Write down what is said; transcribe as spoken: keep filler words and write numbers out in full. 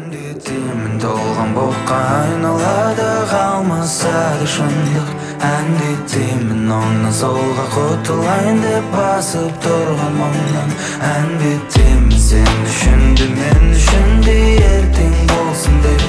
Әндетемін толған боққа айналады қалмаса да шындық. Әндетемін оңнан солға құтылайын деп басып тұрған мұңнан. Әндетемін сен үшін де мен үшін де ертең болсын деп.